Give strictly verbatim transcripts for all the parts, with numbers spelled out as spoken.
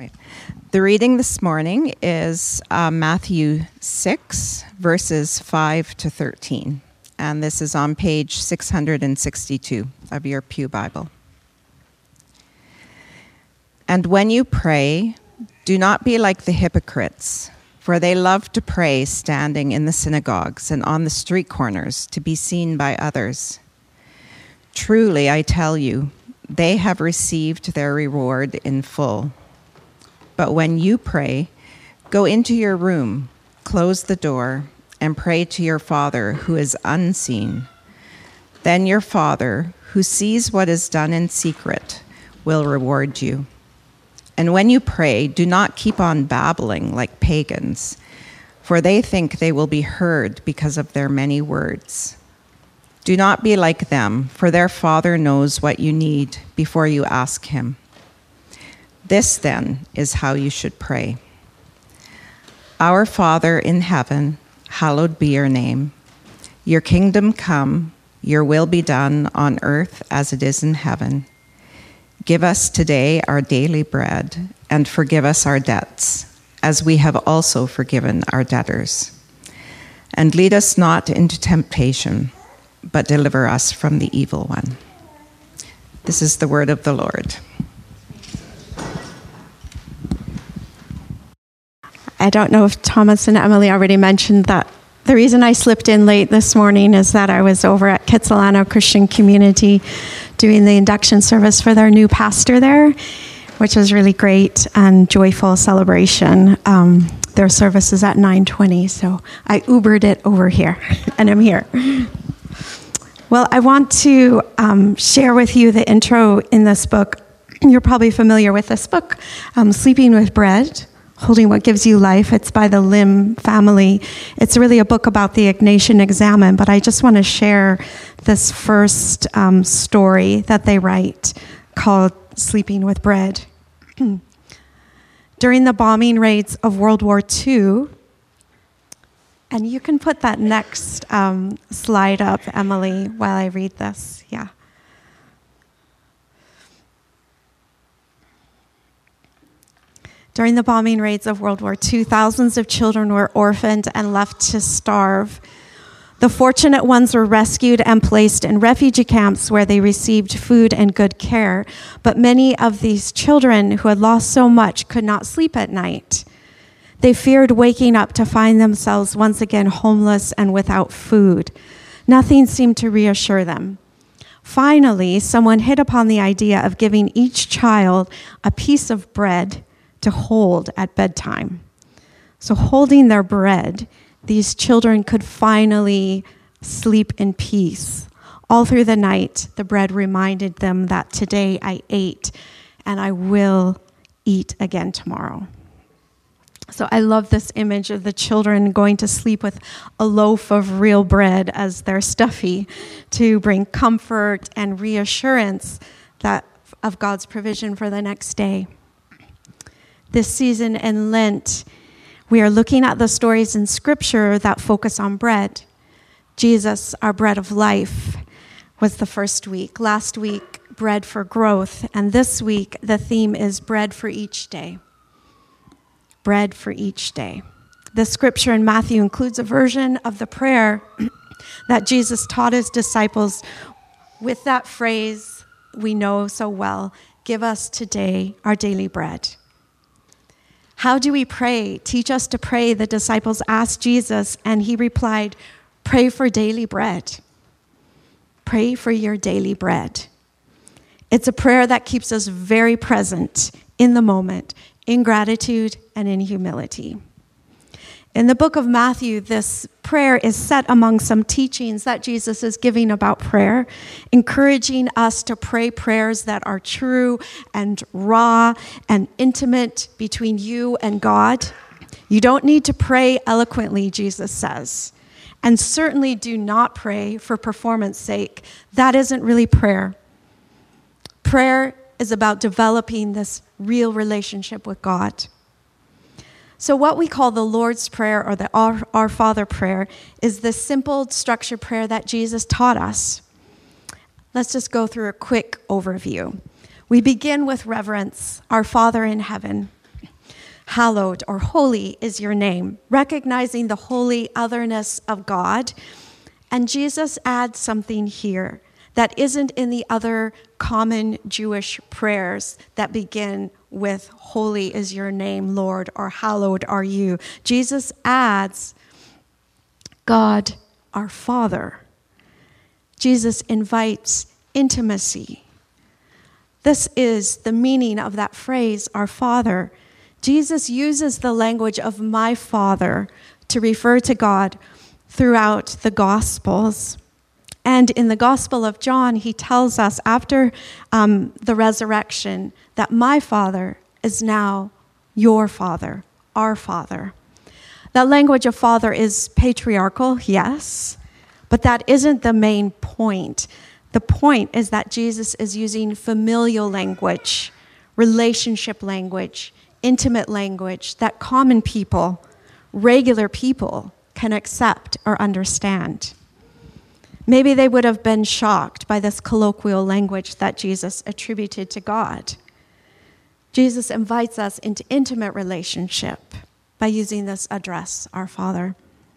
Right. The reading this morning is uh, Matthew six, verses five to thirteen. And this is on page six hundred sixty-two of your Pew Bible. And when you pray, do not be like the hypocrites, for they love to pray standing in the synagogues and on the street corners to be seen by others. Truly, I tell you, they have received their reward in full. But when you pray, go into your room, close the door, and pray to your Father who is unseen. Then your Father, who sees what is done in secret, will reward you. And when you pray, do not keep on babbling like pagans, for they think they will be heard because of their many words. Do not be like them, for their Father knows what you need before you ask him. This, then, is how you should pray. Our Father in heaven, hallowed be your name. Your kingdom come, your will be done on earth as it is in heaven. Give us today our daily bread, and forgive us our debts, as we have also forgiven our debtors. And lead us not into temptation, but deliver us from the evil one. This is the word of the Lord. I don't know if Thomas and Emily already mentioned that the reason I slipped in late this morning is that I was over at Kitsilano Christian Community doing the induction service for their new pastor there, which was really great and joyful celebration. Um, their service is at nine twenty, so I Ubered it over here, and I'm here. Well, I want to um, share with you the intro in this book. You're probably familiar with this book, um, Sleeping with Bread, Holding What Gives You Life. It's by the Lim family. It's really a book about the Ignatian Examen, but I just want to share this first um, story that they write called Sleeping with Bread. During the bombing raids of World War Two, and you can put that next um, slide up, Emily, while I read this. Yeah. During the bombing raids of World War Two, thousands of children were orphaned and left to starve. The fortunate ones were rescued and placed in refugee camps where they received food and good care. But many of these children who had lost so much could not sleep at night. They feared waking up to find themselves once again homeless and without food. Nothing seemed to reassure them. Finally, someone hit upon the idea of giving each child a piece of bread to hold at bedtime. So holding their bread, these children could finally sleep in peace. All through the night, the bread reminded them that today I ate and I will eat again tomorrow. So I love this image of the children going to sleep with a loaf of real bread as their stuffy to bring comfort and reassurance that of God's provision for the next day. This season in Lent, we are looking at the stories in Scripture that focus on bread. Jesus, our bread of life, was the first week. Last week, bread for growth. And this week, the theme is bread for each day. Bread for each day. The Scripture in Matthew includes a version of the prayer that Jesus taught his disciples with that phrase we know so well, give us today our daily bread. How do we pray? Teach us to pray, the disciples asked Jesus, and he replied, pray for daily bread. Pray for your daily bread. It's a prayer that keeps us very present in the moment, in gratitude and in humility. In the book of Matthew, this prayer is set among some teachings that Jesus is giving about prayer, encouraging us to pray prayers that are true and raw and intimate between you and God. You don't need to pray eloquently, Jesus says, and certainly do not pray for performance sake. That isn't really prayer. Prayer is about developing this real relationship with God. So what we call the Lord's Prayer or the Our, Our Father prayer is the simple structured prayer that Jesus taught us. Let's just go through a quick overview. We begin with reverence, our Father in heaven. hallowed or holy is your name, recognizing the holy otherness of God. And Jesus adds something here that isn't in the other common Jewish prayers that begin with holy is your name, Lord, or hallowed are you. Jesus adds God, our Father. Jesus invites intimacy. This is the meaning of that phrase, our Father. Jesus uses the language of my Father to refer to God throughout the Gospels. And in the Gospel of John, he tells us after um, the resurrection that my Father is now your Father, our Father. That language of Father is patriarchal, yes, but that isn't the main point. The point is that Jesus is using familial language, relationship language, intimate language that common people, regular people, can accept or understand. Maybe they would have been shocked by this colloquial language that Jesus attributed to God. Jesus invites us into intimate relationship by using this address, our Father.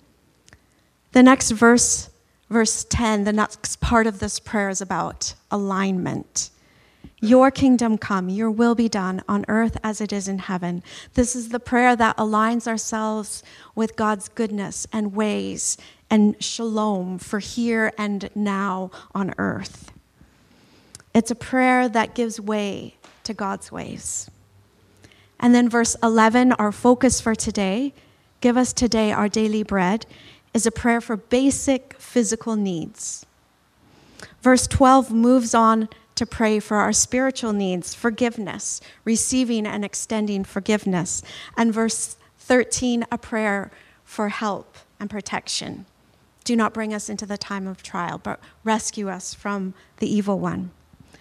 The next verse, verse ten, the next part of this prayer is about alignment. Your kingdom come, your will be done on earth as it is in heaven. This is the prayer that aligns ourselves with God's goodness and ways and shalom for here and now on earth. It's a prayer that gives way to God's ways. And then verse eleven, our focus for today, give us today our daily bread, is a prayer for basic physical needs. Verse twelve moves on to pray for our spiritual needs, forgiveness, receiving and extending forgiveness. And verse thirteen, a prayer for help and protection. Do not bring us into the time of trial, but rescue us from the evil one.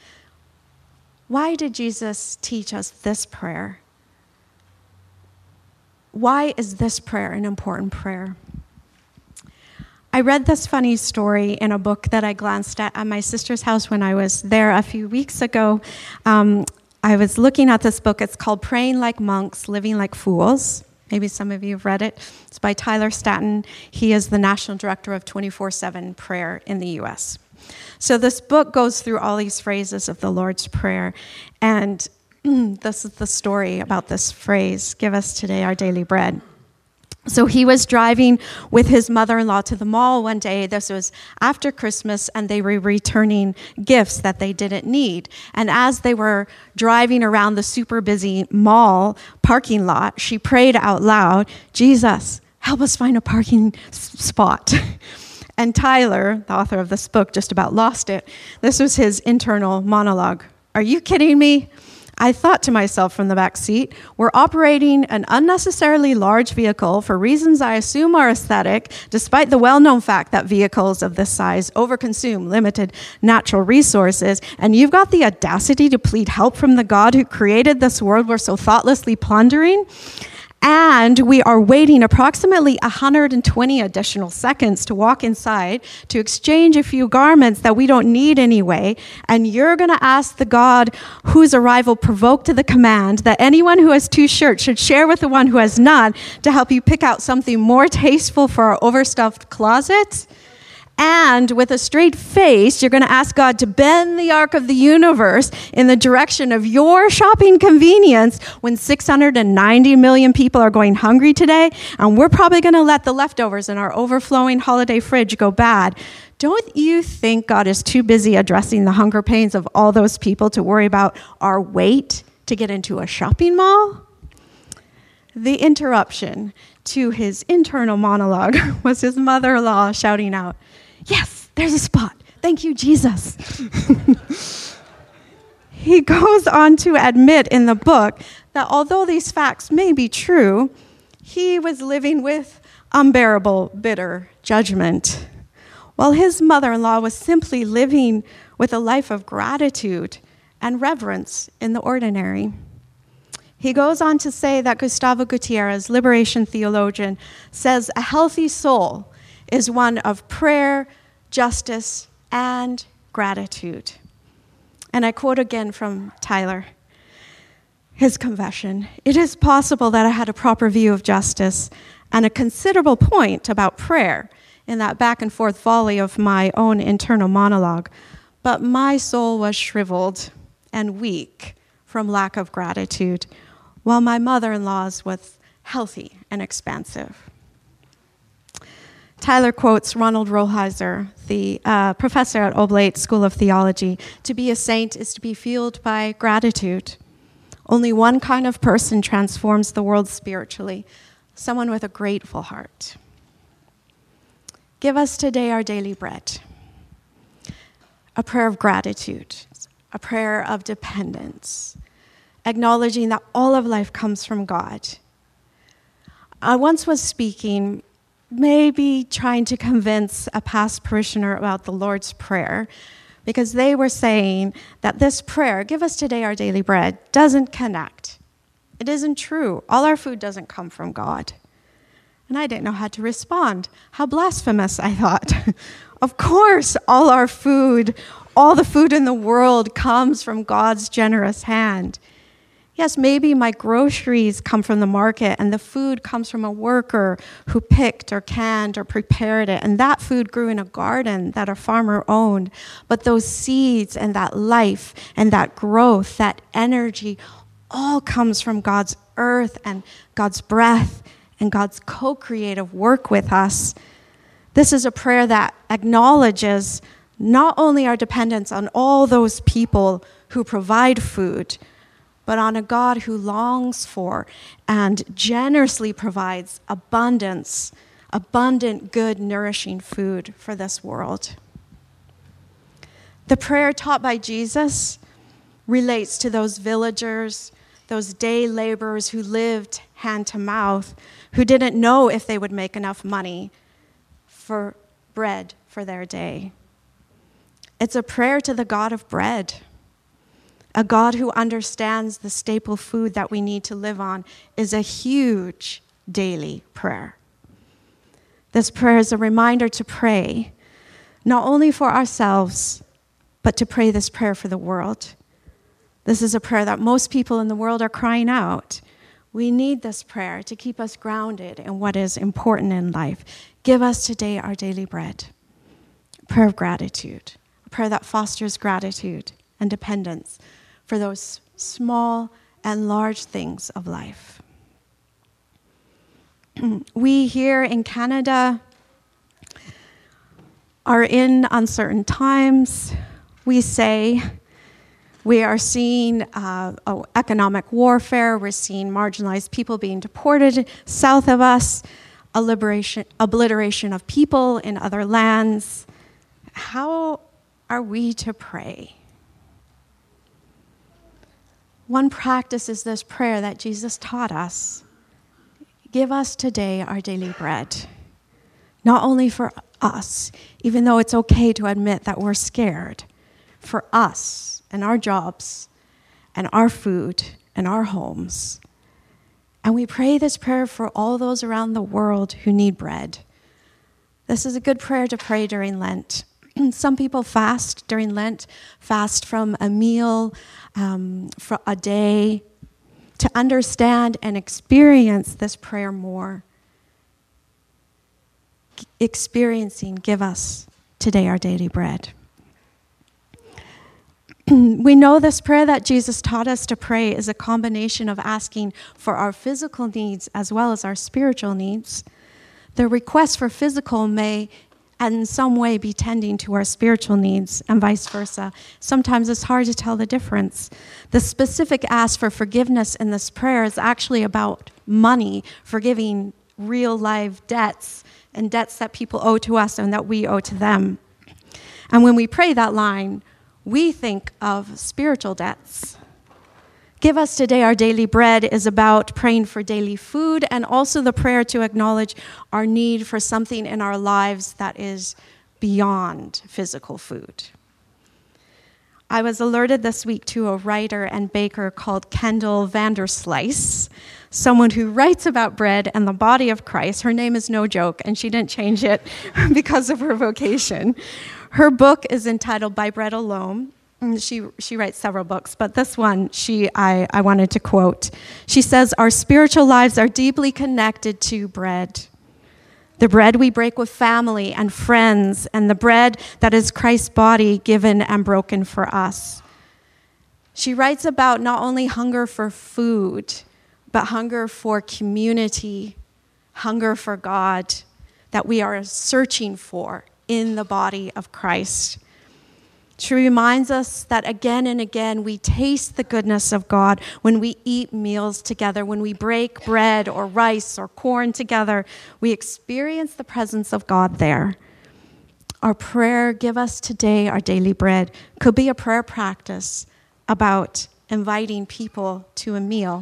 Why did Jesus teach us this prayer? Why is this prayer an important prayer? I read this funny story in a book that I glanced at at my sister's house when I was there a few weeks ago. Um, I was looking at this book. It's called Praying Like Monks, Living Like Fools. Maybe some of you have read it. It's by Tyler Staton. He is the National Director of twenty-four seven Prayer in the U S. So this book goes through all these phrases of the Lord's Prayer. And this is the story about this phrase, give us today our daily bread. So he was driving with his mother-in-law to the mall one day. This was after Christmas, and they were returning gifts that they didn't need. And as they were driving around the super busy mall parking lot, she prayed out loud, Jesus, help us find a parking s- spot. And Tyler, the author of this book, just about lost it. This was his internal monologue. Are you kidding me? I thought to myself from the back seat, we're operating an unnecessarily large vehicle for reasons I assume are aesthetic, despite the well-known fact that vehicles of this size overconsume limited natural resources, and you've got the audacity to plead help from the God who created this world we're so thoughtlessly plundering? And we are waiting approximately one hundred twenty additional seconds to walk inside to exchange a few garments that we don't need anyway. And you're going to ask the God whose arrival provoked the command that anyone who has two shirts should share with the one who has none to help you pick out something more tasteful for our overstuffed closet? And with a straight face, you're going to ask God to bend the arc of the universe in the direction of your shopping convenience when six hundred ninety million people are going hungry today, and we're probably going to let the leftovers in our overflowing holiday fridge go bad. Don't you think God is too busy addressing the hunger pains of all those people to worry about our wait to get into a shopping mall? The interruption to his internal monologue was his mother-in-law shouting out, yes, there's a spot. Thank you, Jesus. He goes on to admit in the book that although these facts may be true, he was living with unbearable, bitter judgment, while his mother-in-law was simply living with a life of gratitude and reverence in the ordinary. He goes on to say that Gustavo Gutierrez, liberation theologian, says a healthy soul is one of prayer, justice, and gratitude. And I quote again from Tyler. His confession. It is possible that I had a proper view of justice and a considerable point about prayer in that back and forth volley of my own internal monologue, but my soul was shriveled and weak from lack of gratitude, while my mother-in-law's was healthy and expansive. Tyler quotes Ronald Rolheiser, the uh, professor at Oblate School of Theology, "To be a saint is to be fueled by gratitude. Only one kind of person transforms the world spiritually, someone with a grateful heart." Give us today our daily bread. A prayer of gratitude, a prayer of dependence, acknowledging that all of life comes from God. I once was speaking, maybe trying to convince a past parishioner about the Lord's Prayer, because they were saying that this prayer, "Give us today our daily bread," doesn't connect. It isn't true. All our food doesn't come from God. And I didn't know how to respond. How blasphemous, I thought. Of course, all our food, all the food in the world comes from God's generous hand. Yes, maybe my groceries come from the market and the food comes from a worker who picked or canned or prepared it, and that food grew in a garden that a farmer owned. But those seeds and that life and that growth, that energy, all comes from God's earth and God's breath and God's co-creative work with us. This is a prayer that acknowledges not only our dependence on all those people who provide food, but on a God who longs for and generously provides abundance, abundant, good, nourishing food for this world. The prayer taught by Jesus relates to those villagers, those day laborers who lived hand to mouth, who didn't know if they would make enough money for bread for their day. It's a prayer to the God of bread, a God who understands the staple food that we need to live on is a huge daily prayer. This prayer is a reminder to pray, not only for ourselves, but to pray this prayer for the world. This is a prayer that most people in the world are crying out. We need this prayer to keep us grounded in what is important in life. Give us today our daily bread. A prayer of gratitude, a prayer that fosters gratitude and dependence for those small and large things of life. We here in Canada are in uncertain times. We say we are seeing uh, oh, economic warfare. We're seeing marginalized people being deported south of us, a liberation, obliteration of people in other lands. How are we to pray? One practice is this prayer that Jesus taught us. Give us today our daily bread. Not only for us, even though it's okay to admit that we're scared, for us and our jobs and our food and our homes. And we pray this prayer for all those around the world who need bread. This is a good prayer to pray during Lent. Some people fast during Lent, fast from a meal, um, for a day, to understand and experience this prayer more. Experiencing, give us today our daily bread. We know this prayer that Jesus taught us to pray is a combination of asking for our physical needs as well as our spiritual needs. The request for physical may in some way be tending to our spiritual needs and vice versa. Sometimes it's hard to tell the difference. The specific ask for forgiveness in this prayer is actually about money, forgiving real life debts and debts that people owe to us and that we owe to them. And when we pray that line, we think of spiritual debts. Give us today our daily bread is about praying for daily food and also the prayer to acknowledge our need for something in our lives that is beyond physical food. I was alerted this week to a writer and baker called Kendall Vanderslice, someone who writes about bread and the body of Christ. Her name is no joke, and she didn't change it because of her vocation. Her book is entitled By Bread Alone, She she writes several books, but this one she I, I wanted to quote. She says, "Our spiritual lives are deeply connected to bread. The bread we break with family and friends, and the bread that is Christ's body given and broken for us." She writes about not only hunger for food, but hunger for community, hunger for God that we are searching for in the body of Christ. She reminds us that again and again we taste the goodness of God when we eat meals together, when we break bread or rice or corn together. We experience the presence of God there. Our prayer, "Give us today our daily bread," could be a prayer practice about inviting people to a meal.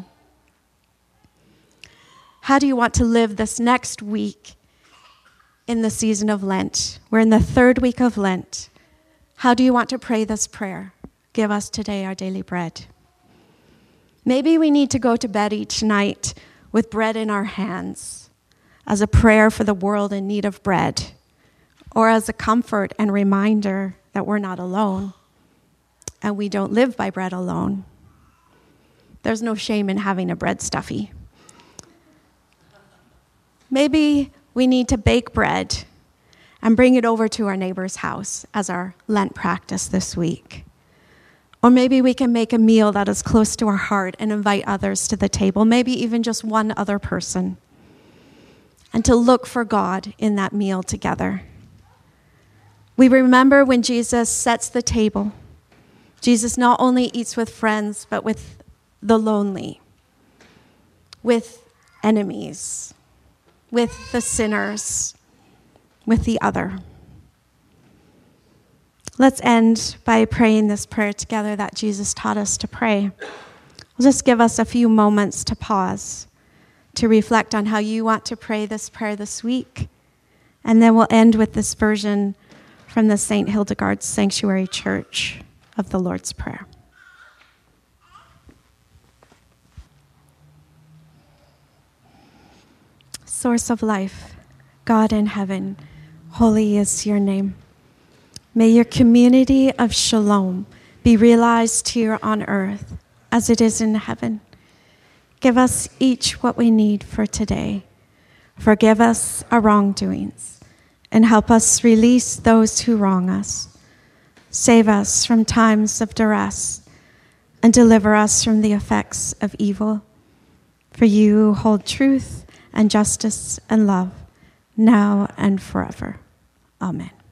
How do you want to live this next week in the season of Lent? We're in the third week of Lent. How do you want to pray this prayer? "Give us today our daily bread." Maybe we need to go to bed each night with bread in our hands as a prayer for the world in need of bread, or as a comfort and reminder that we're not alone and we don't live by bread alone. There's no shame in having a bread stuffy. Maybe we need to bake bread and bring it over to our neighbor's house as our Lent practice this week. Or maybe we can make a meal that is close to our heart and invite others to the table, maybe even just one other person, and to look for God in that meal together. We remember when Jesus sets the table, Jesus not only eats with friends, but with the lonely, with enemies, with the sinners, with the other. Let's end by praying this prayer together that Jesus taught us to pray. I'll just give us a few moments to pause, to reflect on how you want to pray this prayer this week. And then we'll end with this version from the Saint Hildegard Sanctuary Church of the Lord's Prayer. Source of life, God in heaven, holy is your name. May your community of shalom be realized here on earth as it is in heaven. Give us each what we need for today. Forgive us our wrongdoings and help us release those who wrong us. Save us from times of duress and deliver us from the effects of evil. For you hold truth and justice and love now and forever. Amen.